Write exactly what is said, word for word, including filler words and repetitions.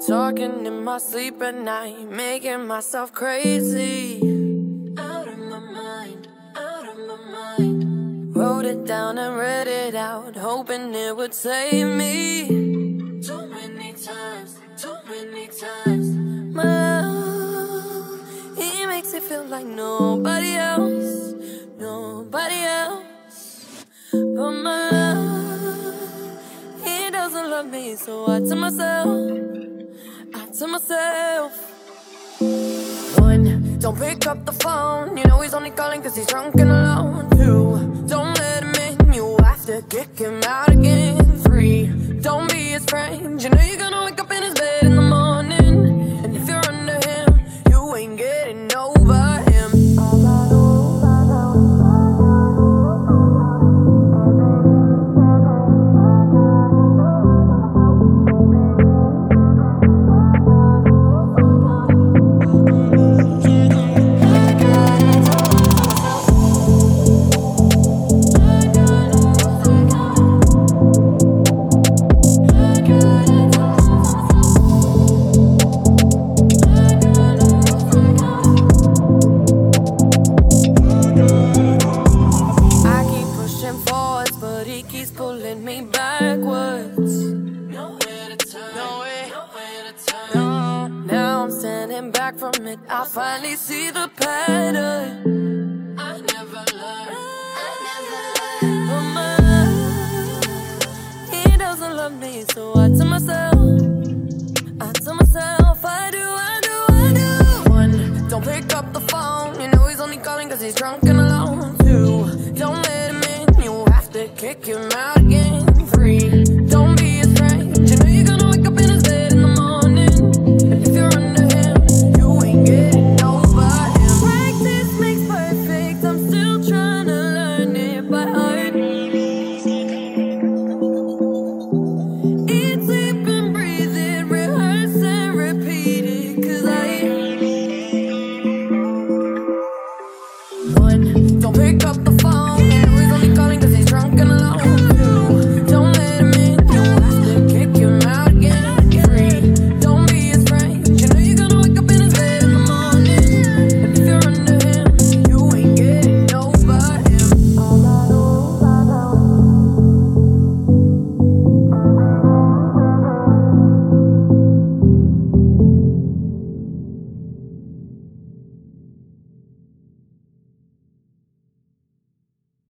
Talking in my sleep at night, making myself crazy. Out of my mind, out of my mind. Wrote it down and read it out, hoping it would save me. Too many times, too many times. My love, he makes it feel like nobody else, nobody else. But my love, he doesn't love me, so I tell myself, I tell myself. One, don't pick up the phone, you know he's only calling cause he's drunk and alone. Two, don't let him in, you have to kick him out again. Three, don't be his friend, you know you're gonna wake up in his bed in the morning. And if you're under him, you ain't getting over him. Pulling me backwards. Nowhere to turn. Nowhere. Nowhere to turn. No. Now I'm standing back from it. I finally see the pattern. I never learned. I never learned. But my love, he doesn't love me, so I tell myself, I tell myself, I do, I do, I do. One, don't pick up the phone. You know he's only calling cause he's drunk and alone. Two, don't let him in. You have to kick him out again. Three, don't be his friend. You know you're gonna wake up in his bed in the morning. And if you're under him, you ain't getting over him. Practice makes perfect, I'm still trying to learn it by heart. Eat, sleep and breathe it, rehearse and repeat it. Cause I One, don't pick up the